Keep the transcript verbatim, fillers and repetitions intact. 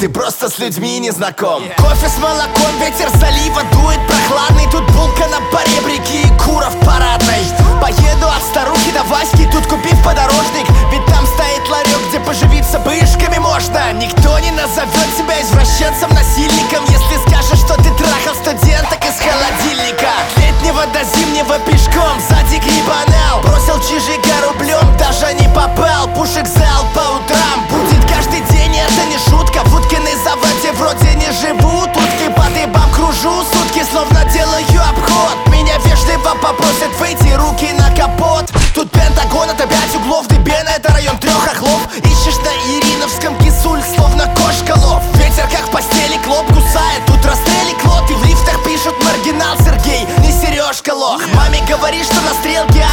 ты просто с людьми не знаком. Кофе с молоком, ветер залива дует прохладный. Тут булка на поребрике и кура в парадной. Поеду от старухи до Васьки, тут купив подорожник. Ведь там стоит ларек, где поживиться пышками можно. Никто не назовет тебя извращенцем, насильником, если скажешь, что ты трахал студенток из холодильника. От летнего до зимнего пешком, садик ебанал. Бросил чижика рублем, даже не попал. Пушек зал по утрам будет каждый день, это не шутка. В Уткиной заводе вроде не живут утки. По дыбам кружу сутки, словно делаю обход. Меня вежливо попросят выйти, руки на капот. Тут Пентагон, это пять углов, Дыбена, это район трех охлов. Ищешь на Ириновском кисуль, словно кошка лов. Ветер как в постели, клоп кусает, тут расстрелик лот. И в лифтах пишут маргинал Сергей, не Сережка лох. Маме говоришь, что на стрелке